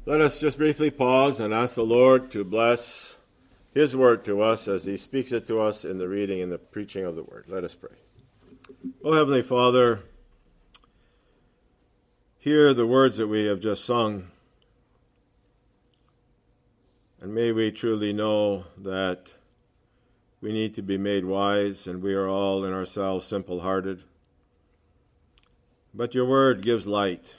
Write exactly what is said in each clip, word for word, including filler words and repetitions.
Let us just briefly pause and ask the Lord to bless His word to us as He speaks it to us in the reading and the preaching of the word. Let us pray. O Heavenly Father, hear the words that we have just sung, and may we truly know that we need to be made wise, and we are all in ourselves simple-hearted. But your word gives light.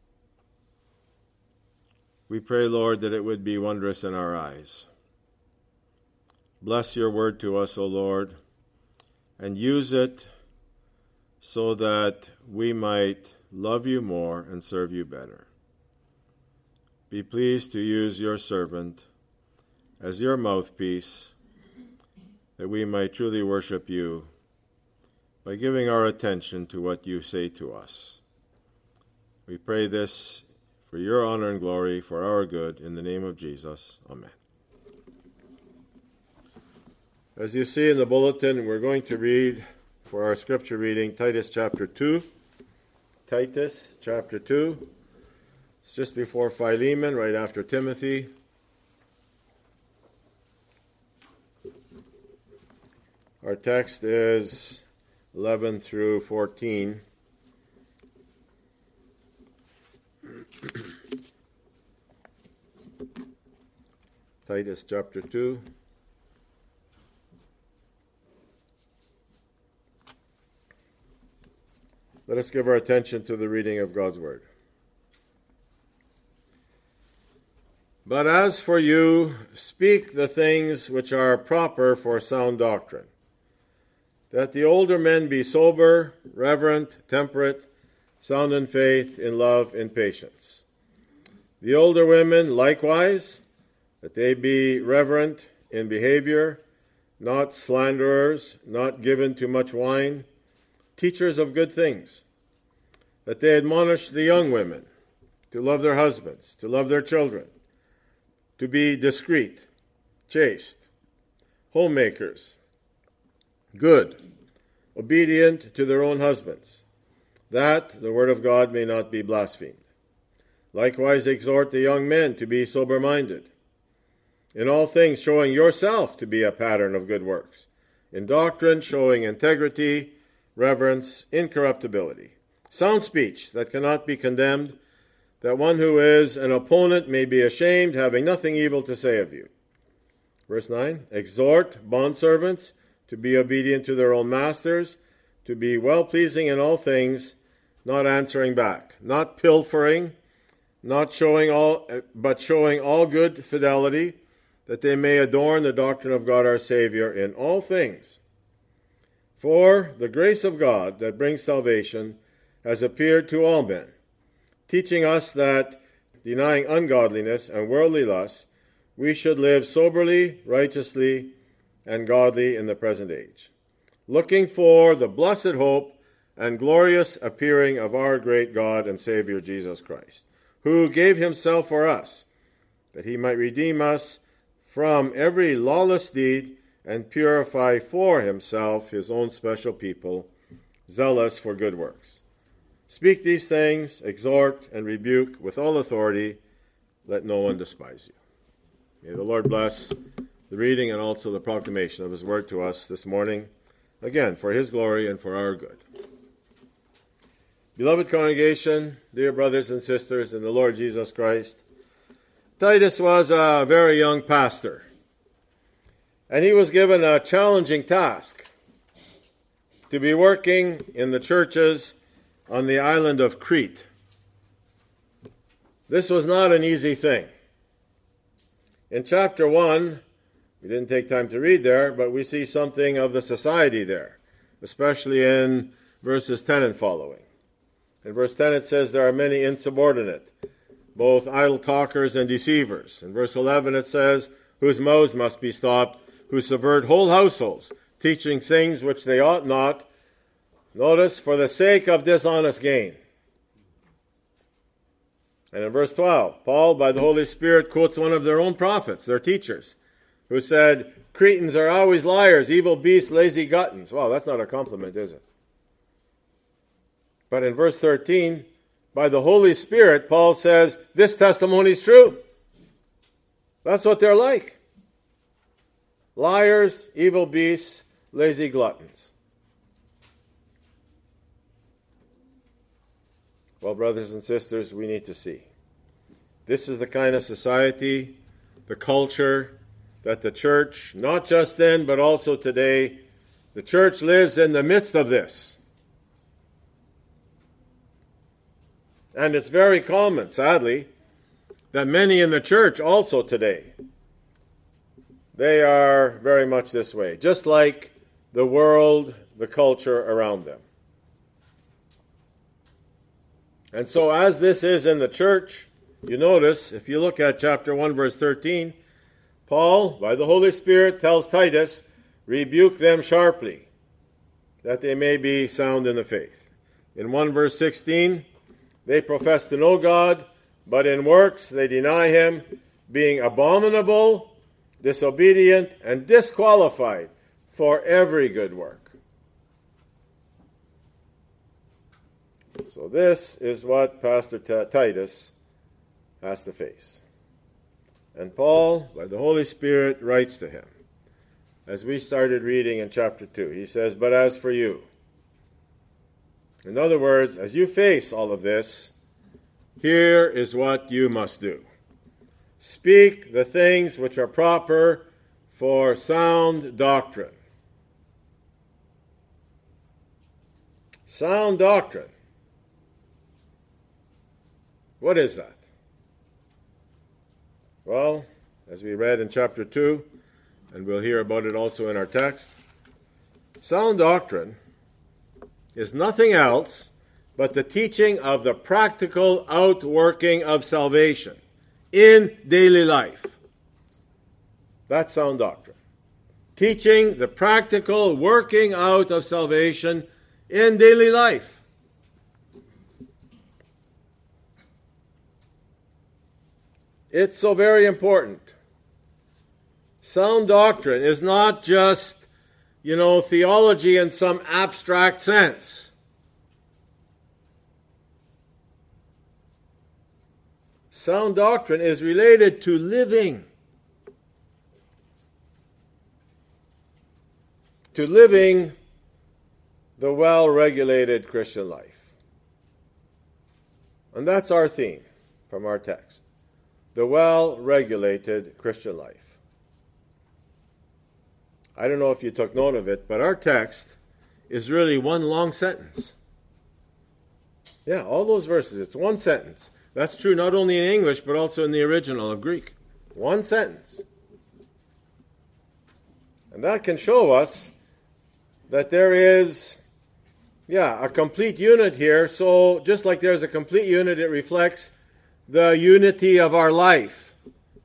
We pray, Lord, that it would be wondrous in our eyes. Bless your word to us, O Lord, and use it so that we might love you more and serve you better. Be pleased to use your servant as your mouthpiece, that we might truly worship you by giving our attention to what you say to us. We pray this for your honor and glory, for our good, in the name of Jesus. Amen. As you see in the bulletin, we're going to read for our scripture reading Titus chapter two. Titus chapter two. It's just before Philemon, right after Timothy. Our text is eleven through fourteen. Titus chapter two. Let us give our attention to the reading of God's word. But as for you, speak the things which are proper for sound doctrine, that the older men be sober, reverent, temperate, sound in faith, in love, in patience. The older women likewise, that they be reverent in behavior, not slanderers, not given to much wine, teachers of good things, that they admonish the young women to love their husbands, to love their children, to be discreet, chaste, homemakers, good, obedient to their own husbands, that the word of God may not be blasphemed. Likewise exhort the young men to be sober-minded, in all things showing yourself to be a pattern of good works, in doctrine showing integrity, reverence, incorruptibility, sound speech that cannot be condemned, that one who is an opponent may be ashamed, having nothing evil to say of you. Verse nine, exhort bondservants to be obedient to their own masters, to be well-pleasing in all things, not answering back, not pilfering, not showing all, but showing all good fidelity, that they may adorn the doctrine of God our Savior in all things. For the grace of God that brings salvation has appeared to all men, teaching us that, denying ungodliness and worldly lusts, we should live soberly, righteously, and godly in the present age, looking for the blessed hope and glorious appearing of our great God and Savior Jesus Christ, who gave himself for us, that he might redeem us from every lawless deed and purify for himself his own special people, zealous for good works. Speak these things, exhort and rebuke with all authority. Let no one despise you. May the Lord bless the reading and also the proclamation of his word to us this morning, again, for his glory and for our good. Beloved congregation, dear brothers and sisters in the Lord Jesus Christ, Titus was a very young pastor, and he was given a challenging task to be working in the churches on the island of Crete. This was not an easy thing. In chapter one, we didn't take time to read there, but we see something of the society there, especially in verses ten and following. In verse ten it says there are many insubordinate, both idle talkers and deceivers. In verse eleven it says, whose mouths must be stopped, who subvert whole households, teaching things which they ought not, notice, for the sake of dishonest gain. And in verse twelve, Paul, by the Holy Spirit, quotes one of their own prophets, their teachers, who said, Cretans are always liars, evil beasts, lazy gluttons. Well, that's not a compliment, is it? But in verse thirteen, by the Holy Spirit, Paul says, this testimony is true. That's what they're like. Liars, evil beasts, lazy gluttons. Well, brothers and sisters, we need to see. This is the kind of society, the culture that the church, not just then, but also today, the church lives in the midst of this. And it's very common, sadly, that many in the church also today, they are very much this way, just like the world, the culture around them. And so as this is in the church, you notice, if you look at chapter one, verse thirteen, Paul, by the Holy Spirit, tells Titus, rebuke them sharply, that they may be sound in the faith. In one verse sixteen, they profess to know God, but in works they deny him, being abominable, disobedient, and disqualified for every good work. So this is what Pastor T- Titus has to face. And Paul, by the Holy Spirit, writes to him. As we started reading in chapter two, he says, but as for you, in other words, as you face all of this, here is what you must do. Speak the things which are proper for sound doctrine. Sound doctrine. What is that? Well, as we read in chapter two, and we'll hear about it also in our text, sound doctrine is nothing else but the teaching of the practical outworking of salvation in daily life. That's sound doctrine. Teaching the practical working out of salvation in daily life. It's so very important. Sound doctrine is not just, you know, theology in some abstract sense. Sound doctrine is related to living. To living the well-regulated Christian life. And that's our theme from our text. The well-regulated Christian life. I don't know if you took note of it, but our text is really one long sentence. Yeah, all those verses, it's one sentence. That's true not only in English, but also in the original of Greek. One sentence. And that can show us that there is, yeah, a complete unit here. So just like there's a complete unit, it reflects the unity of our life.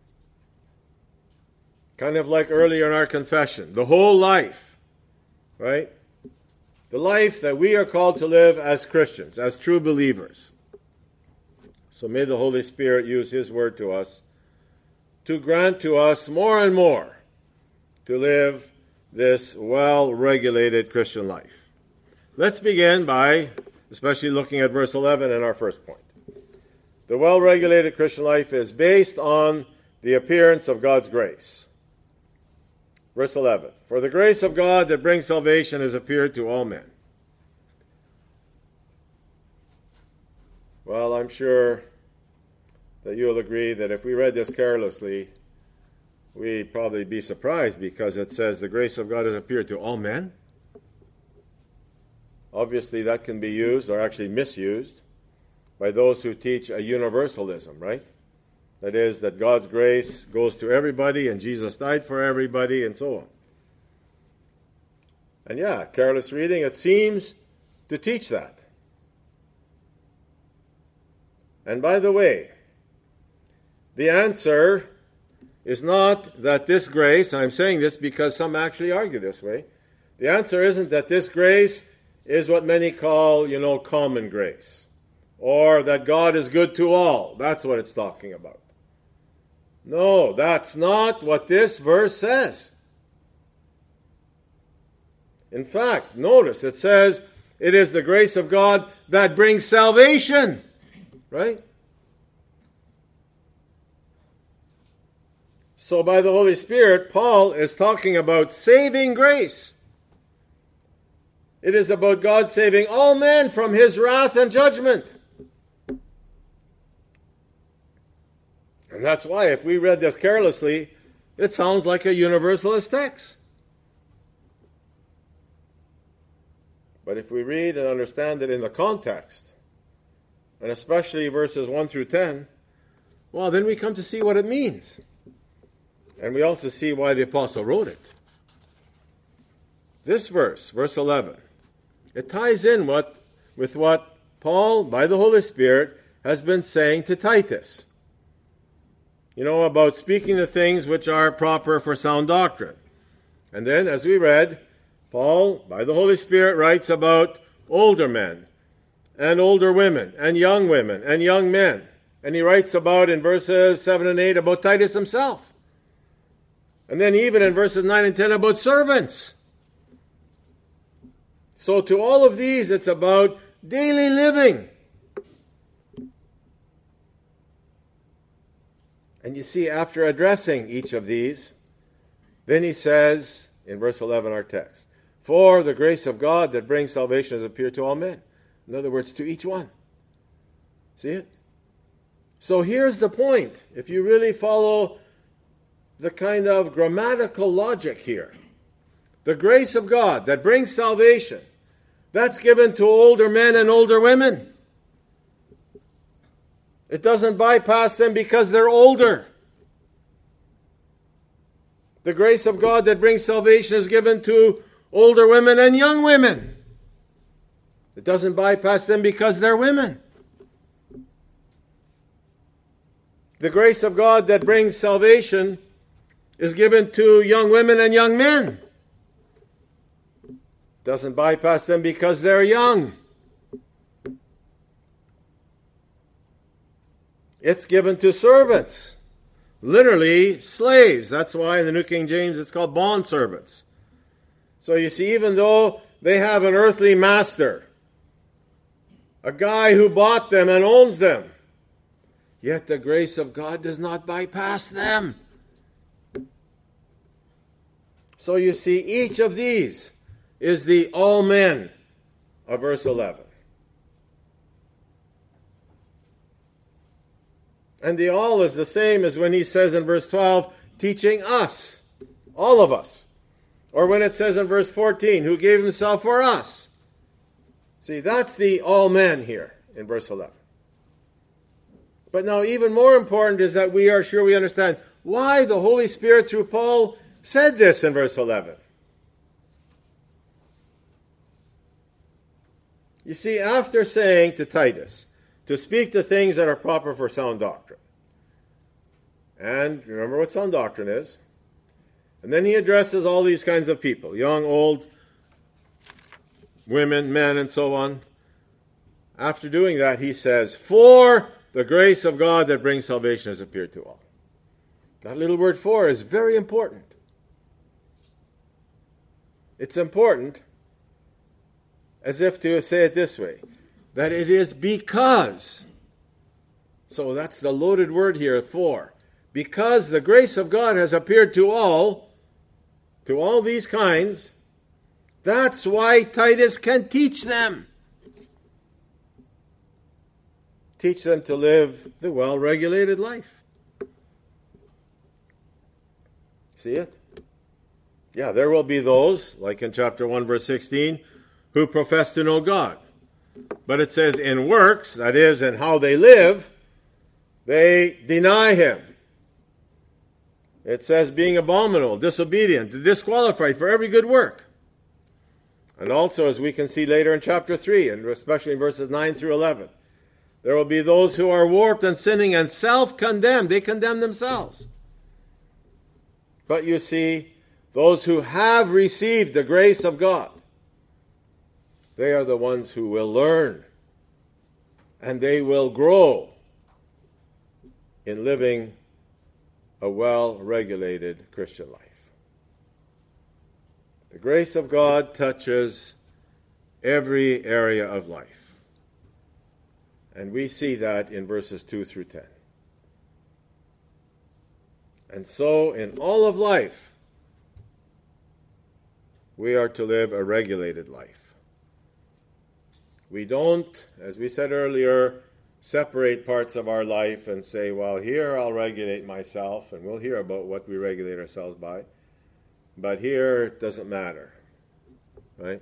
Kind of like earlier in our confession. The whole life, right? The life that we are called to live as Christians, as true believers. So may the Holy Spirit use His word to us to grant to us more and more to live this well-regulated Christian life. Let's begin by especially looking at verse eleven in our first point. The well-regulated Christian life is based on the appearance of God's grace. Verse eleven, for the grace of God that brings salvation has appeared to all men. Well, I'm sure that you'll agree that if we read this carelessly, we'd probably be surprised because it says the grace of God has appeared to all men. Obviously, that can be used or actually misused by those who teach a universalism, right? That is, that God's grace goes to everybody and Jesus died for everybody and so on. And yeah, careless reading, it seems to teach that. And by the way, the answer is not that this grace, and I'm saying this because some actually argue this way, the answer isn't that this grace is what many call, you know, common grace. Or that God is good to all. That's what it's talking about. No, that's not what this verse says. In fact, notice it says, it is the grace of God that brings salvation. Right? So by the Holy Spirit, Paul is talking about saving grace. It is about God saving all men from his wrath and judgment. And that's why if we read this carelessly, it sounds like a universalist text. But if we read and understand it in the context, and especially verses one through ten, well, then we come to see what it means. And we also see why the apostle wrote it. This verse, verse eleven, it ties in what, with what Paul, by the Holy Spirit, has been saying to Titus. You know, about speaking the things which are proper for sound doctrine. And then, as we read, Paul, by the Holy Spirit, writes about older men and older women and young women and young men. And he writes about, in verses seven and eight, about Titus himself. And then even in verses nine and ten, about servants. So to all of these, it's about daily living. And you see, after addressing each of these, then he says, in verse eleven, our text, for the grace of God that brings salvation has appeared to all men. In other words, to each one. See it? So here's the point. If you really follow the kind of grammatical logic here, the grace of God that brings salvation, that's given to older men and older women. It doesn't bypass them because they're older. The grace of God that brings salvation is given to older women and young women. It doesn't bypass them because they're women. The grace of God that brings salvation is given to young women and young men. It doesn't bypass them because they're young. It's given to servants, literally slaves. That's why in the New King James it's called bondservants. So you see, even though they have an earthly master, a guy who bought them and owns them, yet the grace of God does not bypass them. So you see, each of these is the all men of verse eleven. And the all is the same as when he says in verse twelve, teaching us, all of us. Or when it says in verse fourteen, who gave himself for us. See, that's the all men here in verse eleven. But now even more important is that we are sure we understand why the Holy Spirit through Paul said this in verse eleven. You see, after saying to Titus, to speak the things that are proper for sound doctrine. And remember what sound doctrine is. And then he addresses all these kinds of people, young, old, women, men, and so on. After doing that, he says, for the grace of God that brings salvation has appeared to all. That little word for is very important. It's important as if to say it this way, that it is because, so that's the loaded word here, for, because the grace of God has appeared to all, to all these kinds, that's why Titus can teach them. Teach them to live the well-regulated life. See it? Yeah, there will be those, like in chapter one, verse sixteen, who profess to know God. But it says in works, that is, in how they live, they deny him. It says being abominable, disobedient, disqualified for every good work. And also, as we can see later in chapter three, and especially in verses nine through eleven, there will be those who are warped and sinning and self-condemned. They condemn themselves. But you see, those who have received the grace of God, they are the ones who will learn and they will grow in living a well-regulated Christian life. The grace of God touches every area of life. And we see that in verses two through ten. And so, in all of life, we are to live a regulated life. We don't, as we said earlier, separate parts of our life and say, well, here I'll regulate myself, and we'll hear about what we regulate ourselves by. But here it doesn't matter, right?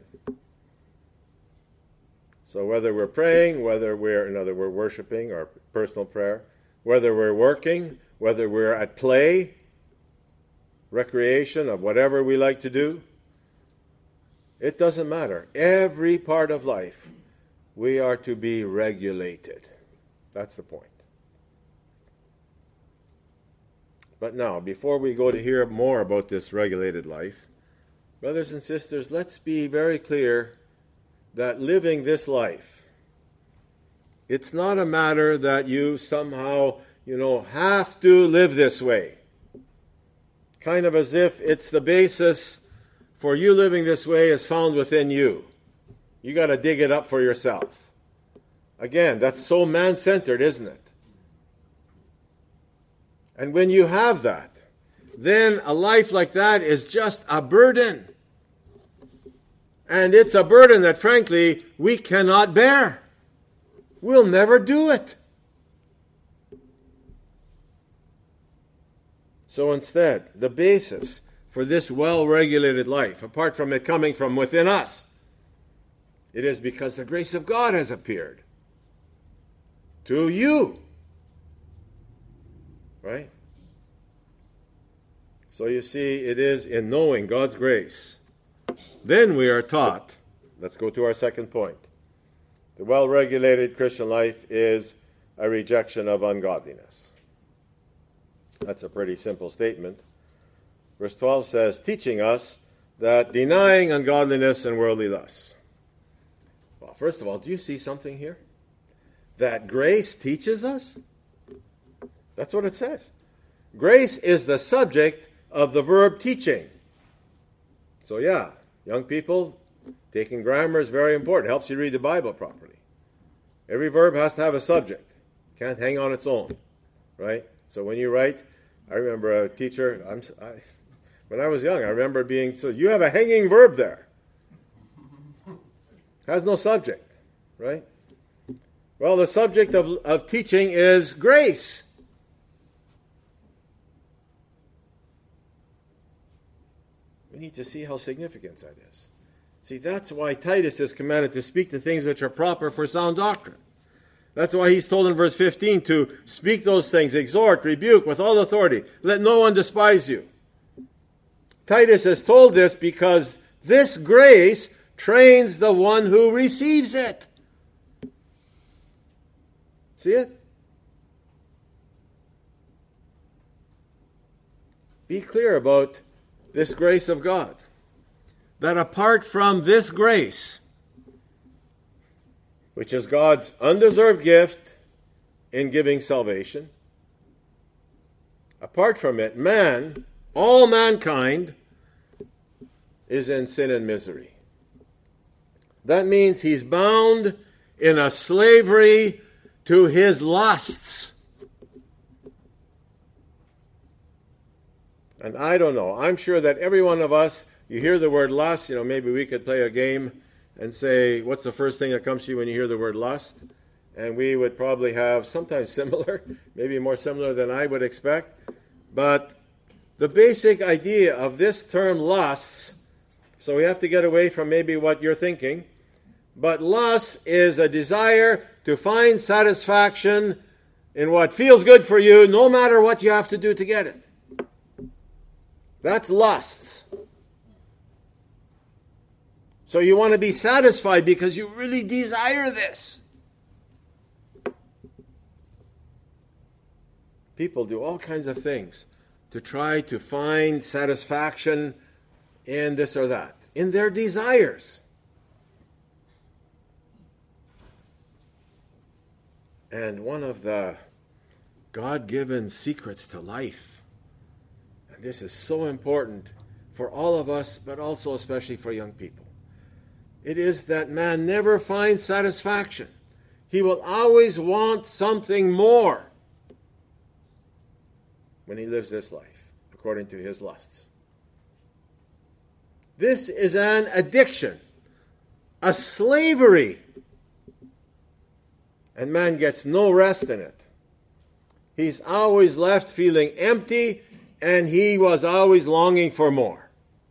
So whether we're praying, whether we're, in other words, worshiping or personal prayer, whether we're working, whether we're at play, recreation of whatever we like to do, it doesn't matter. Every part of life, we are to be regulated. That's the point. But now, before we go to hear more about this regulated life, brothers and sisters, let's be very clear that living this life, it's not a matter that you somehow, you know, have to live this way. Kind of as if it's the basis for you living this way is found within you. You got to dig it up for yourself. Again, that's so man-centered, isn't it? And when you have that, then a life like that is just a burden. And it's a burden that, frankly, we cannot bear. We'll never do it. So instead, the basis for this well-regulated life, apart from it coming from within us, it is because the grace of God has appeared to you. Right? So you see, it is in knowing God's grace. Then we are taught, let's go to our second point. The well-regulated Christian life is a rejection of ungodliness. That's a pretty simple statement. Verse twelve says, teaching us that denying ungodliness and worldly lusts. Well, first of all, do you see something here? That grace teaches us? That's what it says. Grace is the subject of the verb teaching. So yeah, young people, taking grammar is very important. It helps you read the Bible properly. Every verb has to have a subject. Can't hang on its own, right? So when you write, I remember a teacher, I'm, I, when I was young, I remember being, so you have a hanging verb there. Has no subject, right? Well, the subject of, of teaching is grace. We need to see how significant that is. See, that's why Titus is commanded to speak the things which are proper for sound doctrine. That's why he's told in verse fifteen to speak those things, exhort, rebuke with all authority. Let no one despise you. Titus is told this because this grace trains the one who receives it. See it? Be clear about this grace of God. That apart from this grace, which is God's undeserved gift in giving salvation, apart from it, man, all mankind, is in sin and misery. That means he's bound in a slavery to his lusts. And I don't know. I'm sure that every one of us, you hear the word lust, you know, maybe we could play a game and say, what's the first thing that comes to you when you hear the word lust? And we would probably have sometimes similar, maybe more similar than I would expect. But the basic idea of this term lusts, so we have to get away from maybe what you're thinking, but lust is a desire to find satisfaction in what feels good for you, no matter what you have to do to get it. That's lusts. So you want to be satisfied because you really desire this. People do all kinds of things to try to find satisfaction in this or that, in their desires. And one of the God-given secrets to life, and this is so important for all of us, but also especially for young people, it is that man never finds satisfaction. He will always want something more when he lives this life, according to his lusts. This is an addiction, a slavery. And man gets no rest in it. He's always left feeling empty, and he was always longing for more.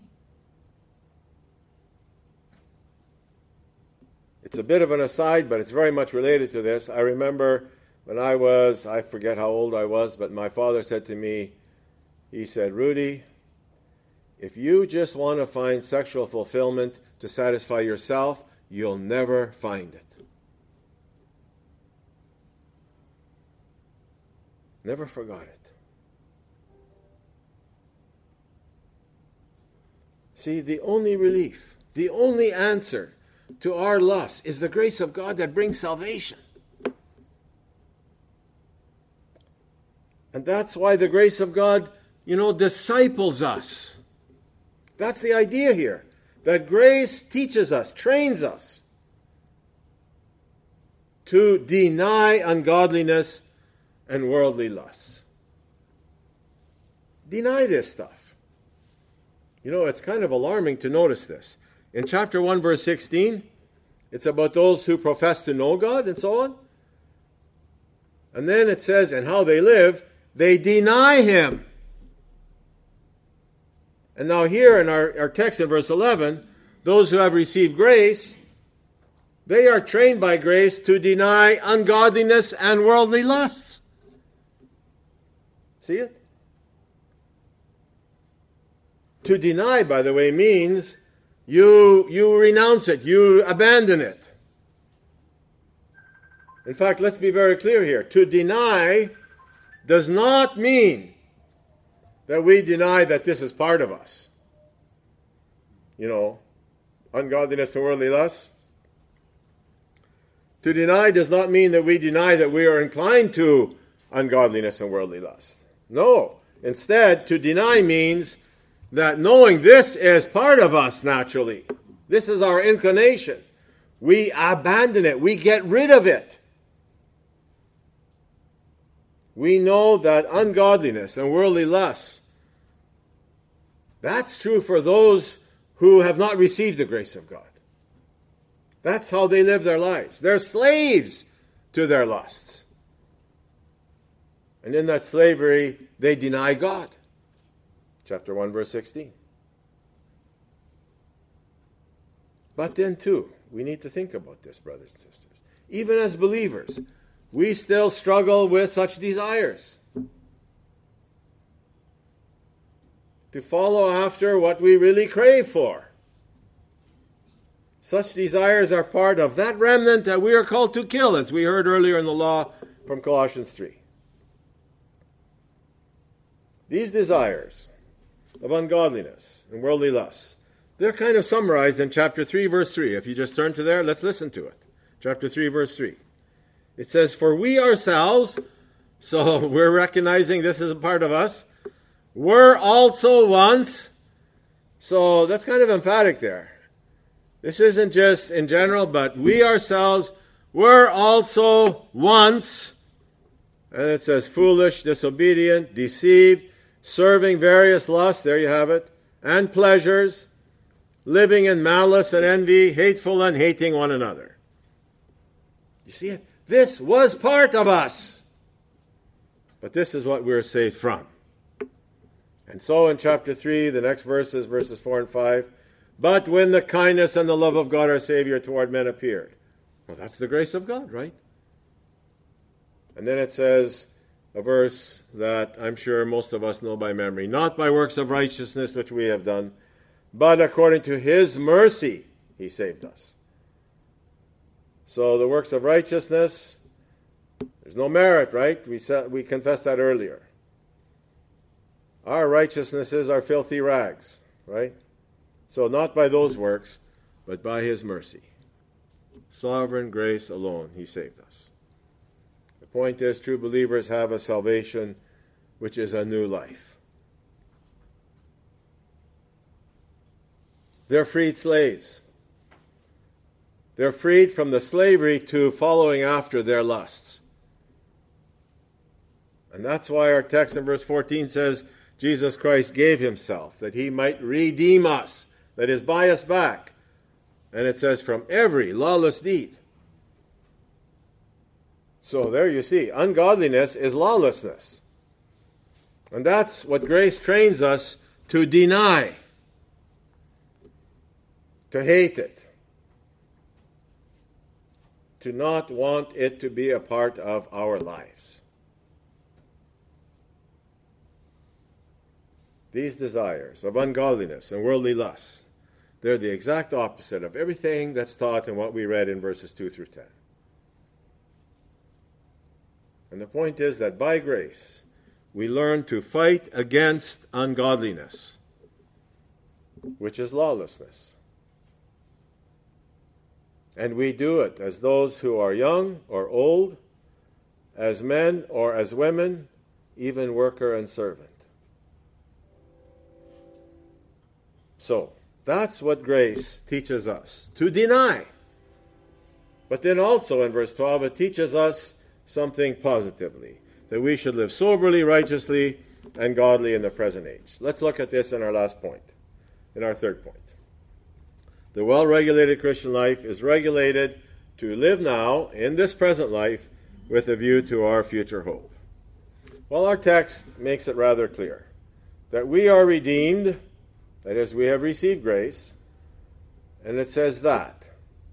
It's a bit of an aside, but it's very much related to this. I remember when I was, I forget how old I was, but my father said to me, he said, Rudy, if you just want to find sexual fulfillment to satisfy yourself, you'll never find it. Never forgot it. See, the only relief, the only answer to our lust is the grace of God that brings salvation. And that's why the grace of God, you know, disciples us. That's the idea here. That grace teaches us, trains us to deny ungodliness and worldly lusts. Deny this stuff. You know, it's kind of alarming to notice this. In chapter one, verse sixteen, it's about those who profess to know God and so on. And then it says, and how they live, they deny him. And now here in our, our text in verse eleven, those who have received grace, they are trained by grace to deny ungodliness and worldly lusts. See it? To deny, by the way, means you, you renounce it, you abandon it. In fact, let's be very clear here. To deny does not mean that we deny that this is part of us. You know, ungodliness and worldly lusts. To deny does not mean that we deny that we are inclined to ungodliness and worldly lust. No. Instead, to deny means that knowing this is part of us naturally, this is our inclination, we abandon it, we get rid of it. We know that ungodliness and worldly lusts, that's true for those who have not received the grace of God. That's how they live their lives. They're slaves to their lusts. And in that slavery, they deny God. Chapter one, verse sixteen. But then, too, we need to think about this, brothers and sisters. Even as believers, we still struggle with such desires. To follow after what we really crave for. Such desires are part of that remnant that we are called to kill, as we heard earlier in the law from Colossians three. These desires of ungodliness and worldly lusts, they're kind of summarized in chapter three, verse three. If you just turn to there, let's listen to it. Chapter three, verse three. It says, for we ourselves, so we're recognizing this is a part of us, were also once, so that's kind of emphatic there. This isn't just in general, but we ourselves were also once, and it says foolish, disobedient, deceived, serving various lusts, there you have it, and pleasures, living in malice and envy, hateful and hating one another. You see it? This was part of us. But this is what we're saved from. And so in chapter three, the next verses, verses four and five, but when the kindness and the love of God our Savior toward men appeared. Well, that's the grace of God, right? And then it says, a verse that I'm sure most of us know by memory, not by works of righteousness which we have done, but according to his mercy he saved us. So the works of righteousness, there's no merit, right? We said, we confessed that earlier. Our righteousnesses are filthy rags, right? So not by those works, but by his mercy. Sovereign grace alone, he saved us. The point is, true believers have a salvation which is a new life. They're freed slaves. They're freed from the slavery to following after their lusts. And that's why our text in verse fourteen says, Jesus Christ gave himself, that he might redeem us, that is, buy us back. And it says, from every lawless deed. So there you see, ungodliness is lawlessness. And that's what grace trains us to deny, to hate it, to not want it to be a part of our lives. These desires of ungodliness and worldly lusts, they're the exact opposite of everything that's taught in what we read in verses two through ten. And the point is that by grace, we learn to fight against ungodliness, which is lawlessness. And we do it as those who are young or old, as men or as women, even worker and servant. So, that's what grace teaches us, to deny. But then also in verse twelve, it teaches us something positively, that we should live soberly, righteously, and godly in the present age. Let's look at this in our last point, in our third point. The well-regulated Christian life is regulated to live now, in this present life, with a view to our future hope. Well, our text makes it rather clear that we are redeemed, that is, we have received grace, and it says that.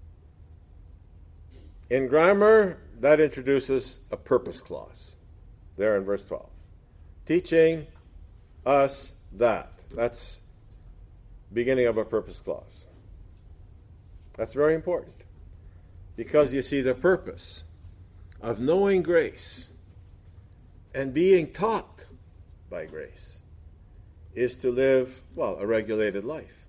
In grammar, that introduces a purpose clause, there in verse twelve. Teaching us that. That's beginning of a purpose clause. That's very important, because you see, the purpose of knowing grace and being taught by grace is to live, well, a regulated life.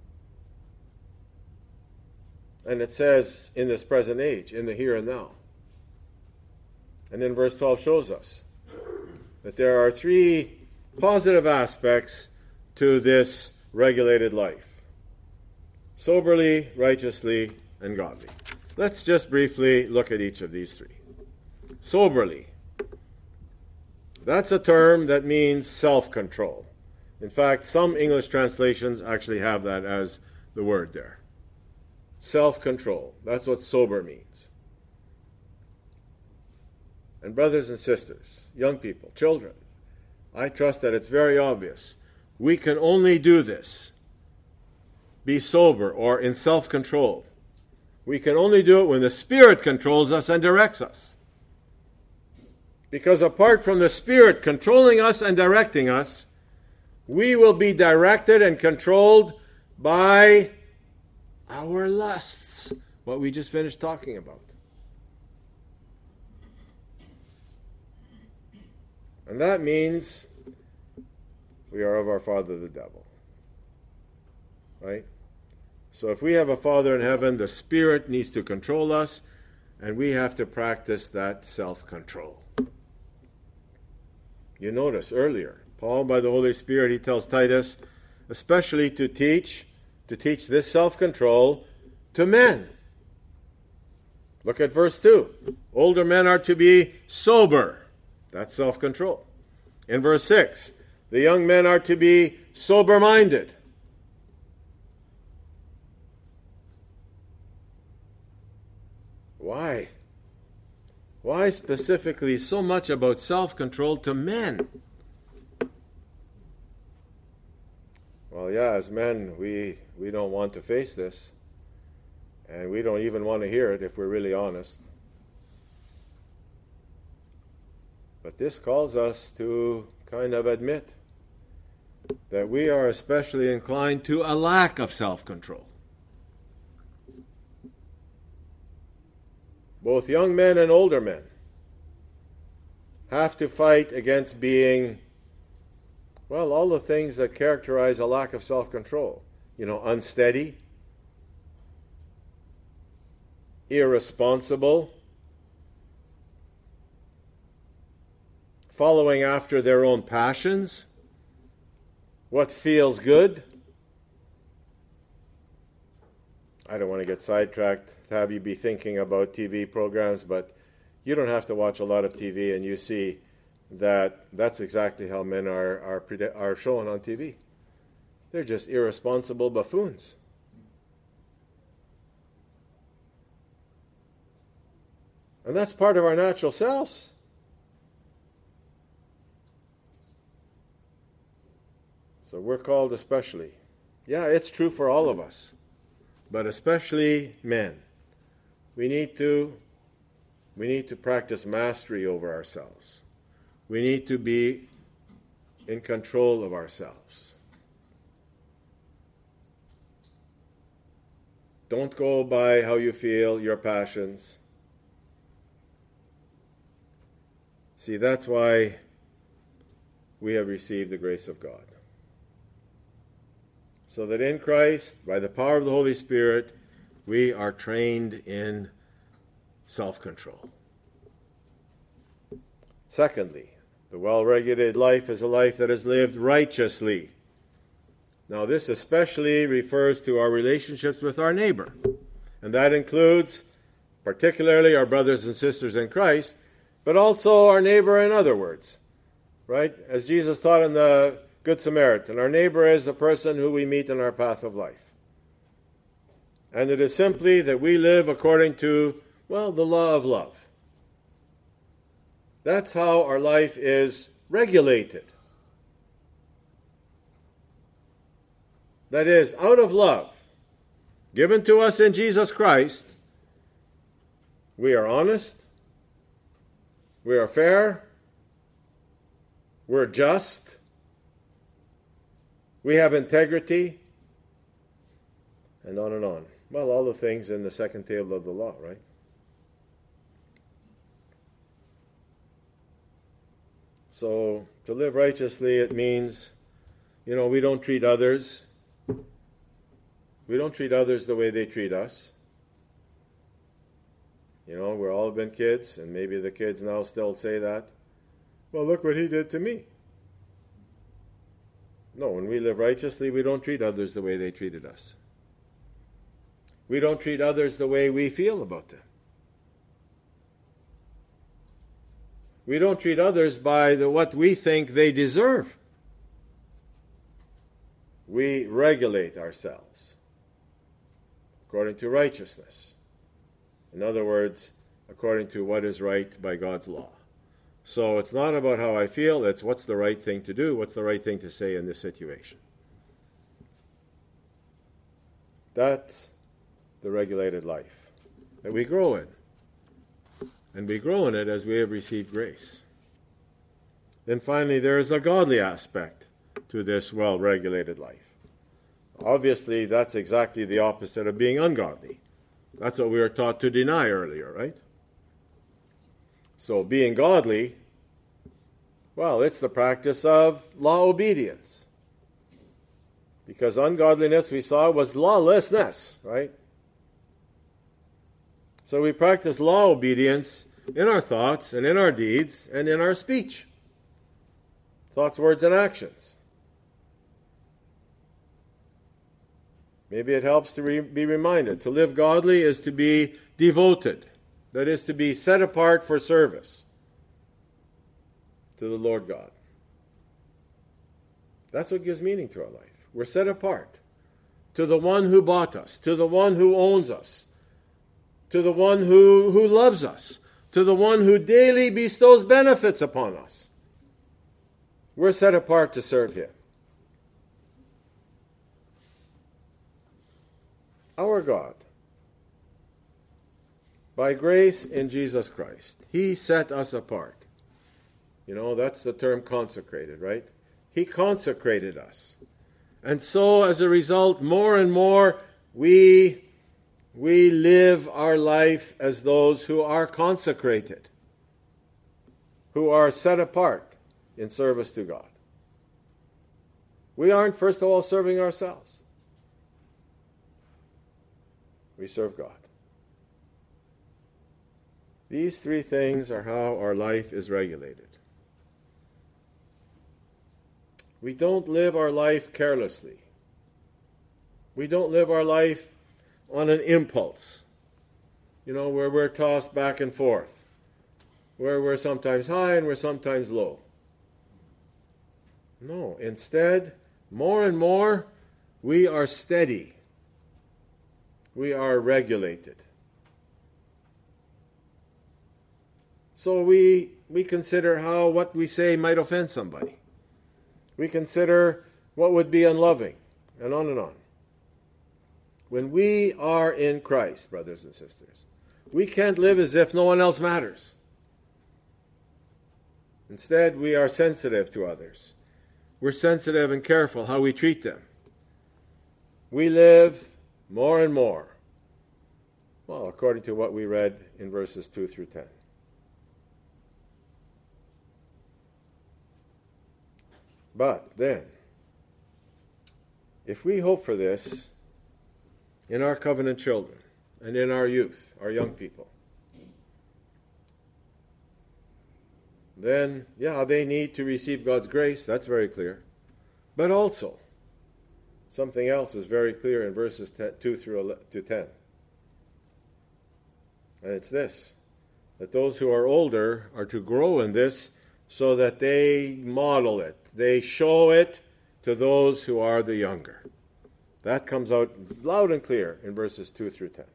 And it says, in this present age, in the here and now. And then verse twelve shows us that there are three positive aspects to this regulated life: soberly, righteously, and godly. Let's just briefly look at each of these three. Soberly. That's a term that means self-control. In fact, some English translations actually have that as the word there. Self-control. That's what sober means. And brothers and sisters, young people, children, I trust that it's very obvious. We can only do this, be sober or in self-control. We can only do it when the Spirit controls us and directs us. Because apart from the Spirit controlling us and directing us, we will be directed and controlled by our lusts, what we just finished talking about. And that means we are of our father the devil. Right? So if we have a Father in heaven, the Spirit needs to control us, and we have to practice that self-control. You notice earlier, Paul, by the Holy Spirit, he tells Titus, especially to teach, to teach this self-control to men. Look at verse two. Older men are to be sober. That's self-control. In verse six, the young men are to be sober-minded. Why? Why specifically so much about self-control to men? Well, yeah, as men, we, we don't want to face this. And we don't even want to hear it if we're really honest. But this calls us to kind of admit that we are especially inclined to a lack of self-control. Both young men and older men have to fight against being, well, all the things that characterize a lack of self-control. You know, unsteady, irresponsible, following after their own passions, what feels good, I don't want to get sidetracked to have you be thinking about T V programs, but you don't have to watch a lot of T V and you see that that's exactly how men are, are, are shown on T V. They're just irresponsible buffoons. And that's part of our natural selves. So we're called especially. Yeah, it's true for all of us, but especially men. We need to, we need to practice mastery over ourselves. We need to be in control of ourselves. Don't go by how you feel, your passions. See, that's why we have received the grace of God. So that in Christ, by the power of the Holy Spirit, we are trained in self-control. Secondly, the well-regulated life is a life that is lived righteously. Now, this especially refers to our relationships with our neighbor. And that includes particularly our brothers and sisters in Christ, but also our neighbor in other words. Right? As Jesus taught in the Good Samaritan, our neighbor is the person who we meet in our path of life. And it is simply that we live according to, well, the law of love. That's how our life is regulated. That is, out of love, given to us in Jesus Christ, we are honest, we are fair, we're just, we have integrity, and on and on. Well, all the things in the second table of the law, right? So, to live righteously, it means, you know, we don't treat others. We don't treat others the way they treat us. You know, we've all been kids, and maybe the kids now still say that. Well, look what he did to me. No, when we live righteously, we don't treat others the way they treated us. We don't treat others the way we feel about them. We don't treat others by the, what we think they deserve. We regulate ourselves according to righteousness. In other words, according to what is right by God's law. So it's not about how I feel, it's what's the right thing to do, what's the right thing to say in this situation. That's the regulated life that we grow in. And we grow in it as we have received grace. Then finally, there is a godly aspect to this well-regulated life. Obviously, that's exactly the opposite of being ungodly. That's what we were taught to deny earlier, right? So being godly, well, it's the practice of law obedience. Because ungodliness, we saw, was lawlessness, right? So we practice law obedience in our thoughts and in our deeds and in our speech. Thoughts, words, and actions. Maybe it helps to re- be reminded. To live godly is to be devoted. That is to be set apart for service to the Lord God. That's what gives meaning to our life. We're set apart to the one who bought us, to the one who owns us, to the one who, who loves us, to the one who daily bestows benefits upon us. We're set apart to serve him. Our God, by grace in Jesus Christ, he set us apart. You know, that's the term consecrated, right? He consecrated us. And so, as a result, more and more, we, we live our life as those who are consecrated, who are set apart in service to God. We aren't, first of all, serving ourselves. We serve God. These three things are how our life is regulated. We don't live our life carelessly. We don't live our life on an impulse, you know, where we're tossed back and forth, where we're sometimes high and we're sometimes low. No, instead, more and more, we are steady. We are regulated. So we we consider how what we say might offend somebody. We consider what would be unloving, and on and on. When we are in Christ, brothers and sisters, we can't live as if no one else matters. Instead, we are sensitive to others. We're sensitive and careful how we treat them. We live more and more, well, according to what we read in verses two through ten. But then, if we hope for this in our covenant children and in our youth, our young people, then, yeah, they need to receive God's grace. That's very clear. But also, something else is very clear in verses two through ten. And it's this, that those who are older are to grow in this so that they model it. They show it to those who are the younger. That comes out loud and clear in verses two through ten.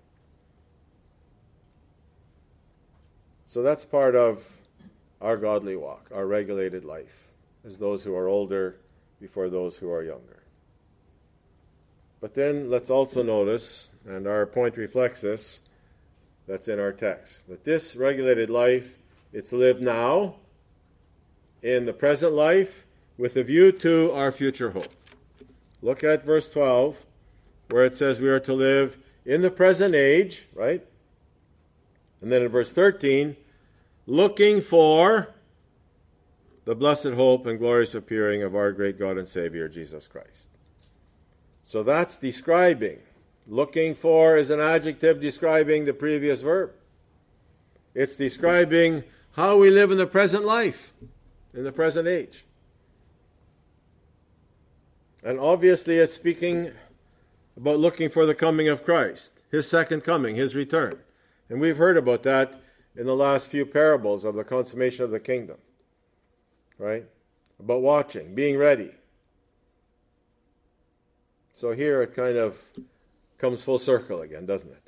So that's part of our godly walk, our regulated life, as those who are older before those who are younger. But then let's also notice, and our point reflects this, that's in our text, that this regulated life, it's lived now, in the present life, with a view to our future hope. Look at verse twelve, where it says we are to live in the present age, right? And then in verse thirteen, looking for the blessed hope and glorious appearing of our great God and Savior, Jesus Christ. So that's describing. Looking for is an adjective describing the previous verb. It's describing how we live in the present life, in the present age. And obviously it's speaking about looking for the coming of Christ, his second coming, his return. And we've heard about that in the last few parables of the consummation of the kingdom. Right? About watching, being ready. So here it kind of comes full circle again, doesn't it?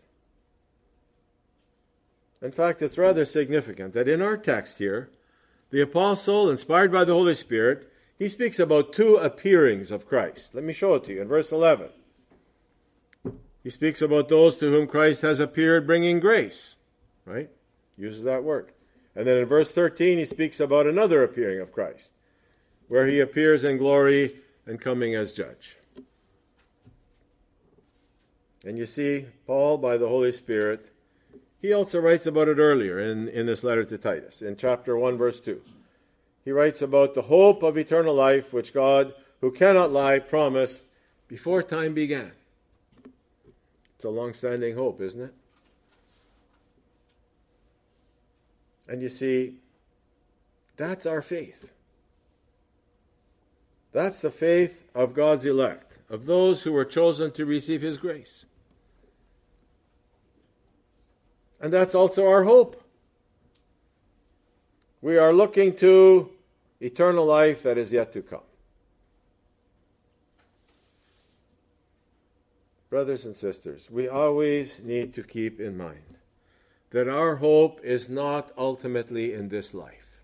In fact, it's rather significant that in our text here, the apostle, inspired by the Holy Spirit, he speaks about two appearings of Christ. Let me show it to you in verse eleven. He speaks about those to whom Christ has appeared bringing grace. Right? Uses that word. And then in verse thirteen, he speaks about another appearing of Christ, where he appears in glory and coming as judge. And you see, Paul, by the Holy Spirit, he also writes about it earlier in, in this letter to Titus, in chapter one, verse two. He writes about the hope of eternal life, which God, who cannot lie, promised before time began. It's a long-standing hope, isn't it? And you see, that's our faith. That's the faith of God's elect, of those who were chosen to receive his grace. And that's also our hope. We are looking to eternal life that is yet to come. Brothers and sisters, we always need to keep in mind that our hope is not ultimately in this life.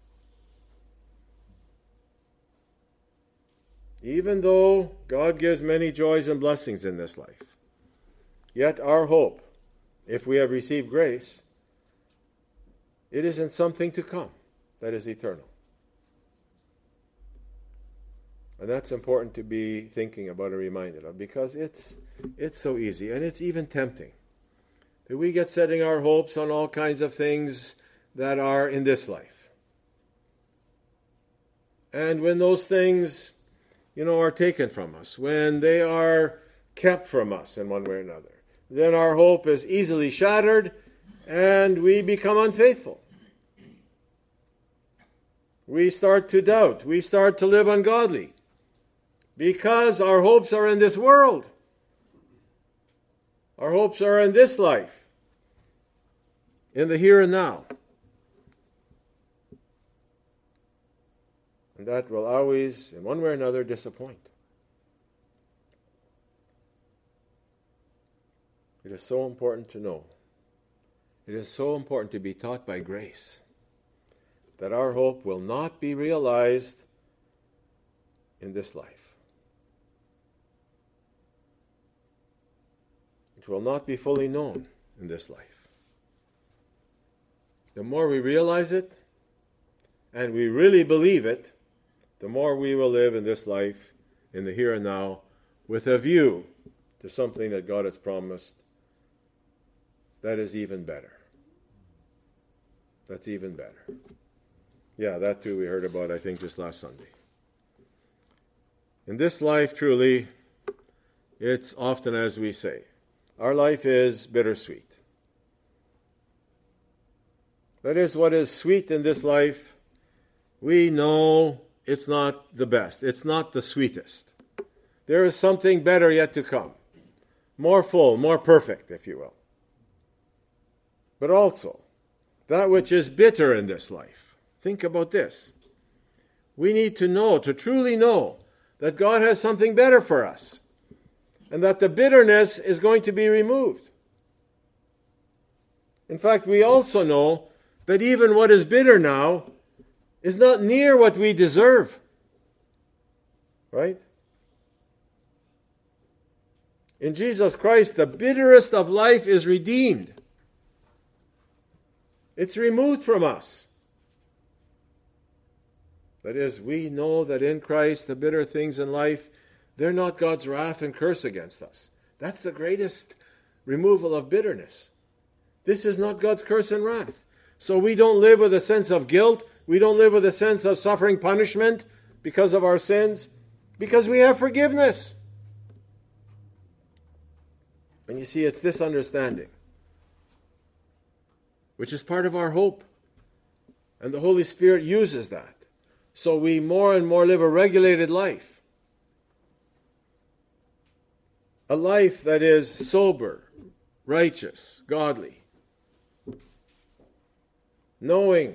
Even though God gives many joys and blessings in this life, yet our hope, if we have received grace, it is in something to come that is eternal. And that's important to be thinking about and reminded of, because it's it's so easy and it's even tempting that we get setting our hopes on all kinds of things that are in this life. And when those things, you know, are taken from us, when they are kept from us in one way or another, then our hope is easily shattered and we become unfaithful. We start to doubt. We start to live ungodly because our hopes are in this world. Our hopes are in this life, in the here and now. And that will always, in one way or another, disappoint. It is so important to know. It is so important to be taught by grace that our hope will not be realized in this life. It will not be fully known in this life. The more we realize it, and we really believe it, the more we will live in this life, in the here and now, with a view to something that God has promised that is even better. That's even better. Yeah, that too we heard about, I think, just last Sunday. In this life, truly, it's often as we say, our life is bittersweet. That is, what is sweet in this life, we know it's not the best. It's not the sweetest. There is something better yet to come. More full, more perfect, if you will. But also, that which is bitter in this life. Think about this. We need to know, to truly know, that God has something better for us. And that the bitterness is going to be removed. In fact, we also know that even what is bitter now is not near what we deserve. Right? In Jesus Christ, the bitterest of life is redeemed. It's removed from us. That is, we know that in Christ, the bitter things in life, they're not God's wrath and curse against us. That's the greatest removal of bitterness. This is not God's curse and wrath. So we don't live with a sense of guilt. We don't live with a sense of suffering punishment because of our sins, because we have forgiveness. And you see, it's this understanding, which is part of our hope. And the Holy Spirit uses that. So we more and more live a regulated life. A life that is sober, righteous, godly. Knowing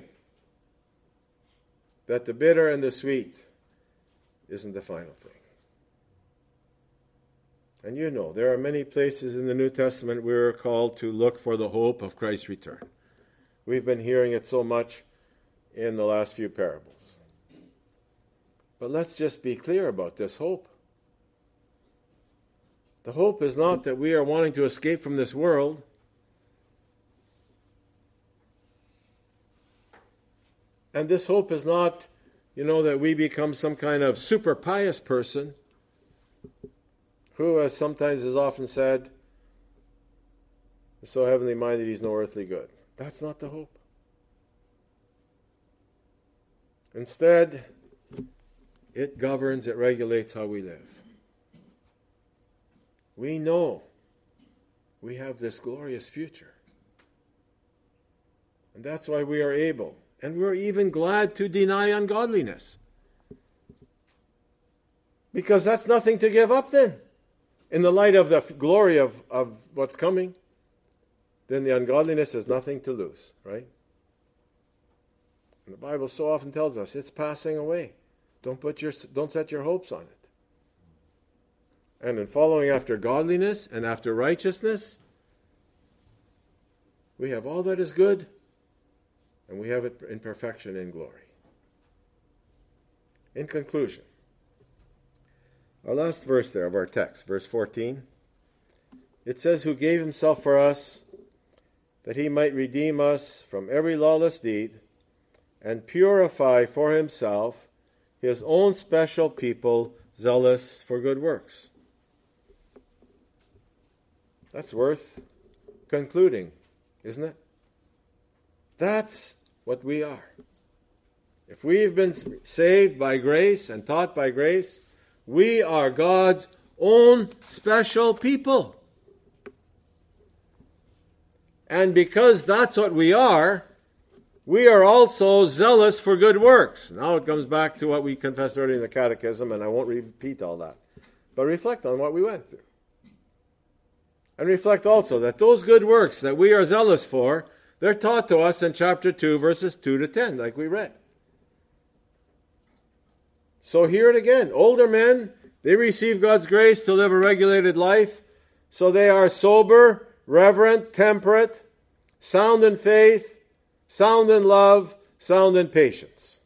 that the bitter and the sweet isn't the final thing. And you know, there are many places in the New Testament we are called to look for the hope of Christ's return. We've been hearing it so much in the last few parables. But let's just be clear about this hope. The hope is not that we are wanting to escape from this world. And this hope is not, you know, that we become some kind of super pious person who, as sometimes is often said, is so heavenly minded he's no earthly good. That's not the hope. Instead, it governs, it regulates how we live. We know we have this glorious future. And that's why we are able, and we're even glad to deny ungodliness. Because that's nothing to give up then. In the light of the glory of, of what's coming, then the ungodliness is nothing to lose, right? And the Bible so often tells us it's passing away. Don't put your, don't set your hopes on it. And in following after godliness and after righteousness, we have all that is good, and we have it in perfection in glory. In conclusion, our last verse there of our text, verse fourteen, it says, "Who gave himself for us, that he might redeem us from every lawless deed, and purify for himself his own special people, zealous for good works." That's worth concluding, isn't it? That's what we are. If we've been saved by grace and taught by grace, we are God's own special people. And because that's what we are, we are also zealous for good works. Now it comes back to what we confessed earlier in the Catechism, and I won't repeat all that. But reflect on what we went through. And reflect also that those good works that we are zealous for, they're taught to us in chapter two, verses two to ten, like we read. So hear it again. Older men, they receive God's grace to live a regulated life, so they are sober, reverent, temperate, sound in faith, sound in love, sound in patience.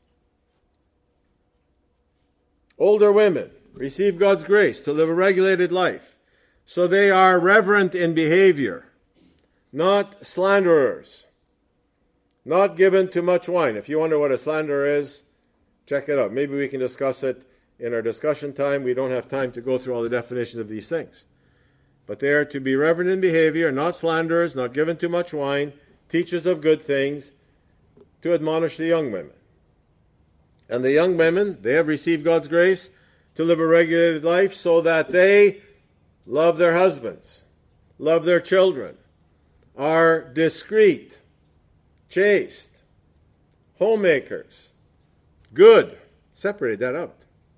Older women receive God's grace to live a regulated life, so they are reverent in behavior, not slanderers, not given to much wine. If you wonder what a slanderer is, check it out. Maybe we can discuss it in our discussion time. We don't have time to go through all the definitions of these things. But they are to be reverent in behavior, not slanderers, not given to much wine, teachers of good things, to admonish the young women. And the young women, they have received God's grace to live a regulated life so that they love their husbands, love their children, are discreet, chaste, homemakers, good, separate that out,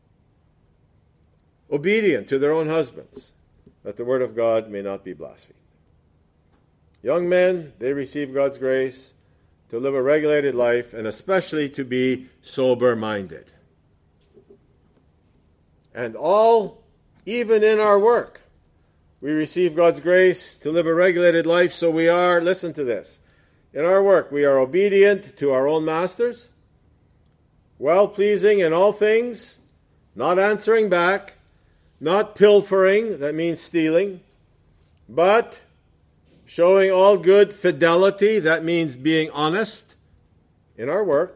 obedient to their own husbands, that the word of God may not be blasphemed. Young men, they receive God's grace to live a regulated life, and especially to be sober-minded. And all, even in our work, we receive God's grace to live a regulated life, so we are, listen to this, in our work we are obedient to our own masters, well-pleasing in all things, not answering back, not pilfering, that means stealing, but showing all good fidelity, that means being honest in our work,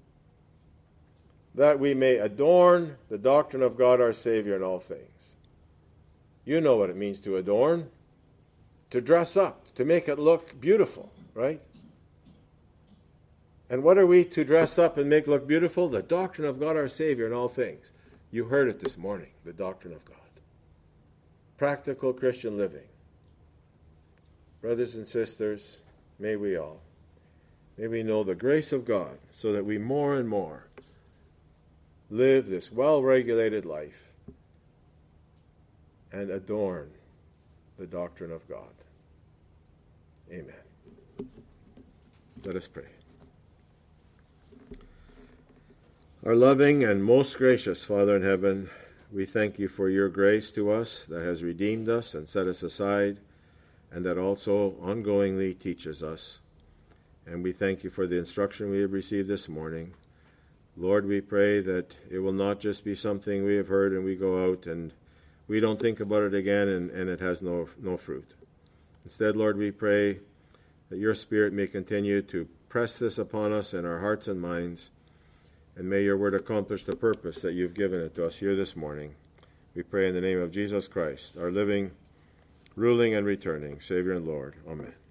that we may adorn the doctrine of God our Savior in all things. You know what it means to adorn, to dress up, to make it look beautiful, right? And what are we to dress up and make look beautiful? The doctrine of God our Savior in all things. You heard it this morning, the doctrine of God. Practical Christian living. Brothers and sisters, may we all, may we know the grace of God so that we more and more live this well-regulated life and adorn the doctrine of God. Amen. Let us pray. Our loving and most gracious Father in heaven, we thank you for your grace to us that has redeemed us and set us aside, and that also ongoingly teaches us. And we thank you for the instruction we have received this morning. Lord, we pray that it will not just be something we have heard and we go out and we don't think about it again and, and it has no, no fruit. Instead, Lord, we pray that your Spirit may continue to press this upon us in our hearts and minds, and may your word accomplish the purpose that you've given it to us here this morning. We pray in the name of Jesus Christ, our living, ruling, and returning Savior and Lord. Amen.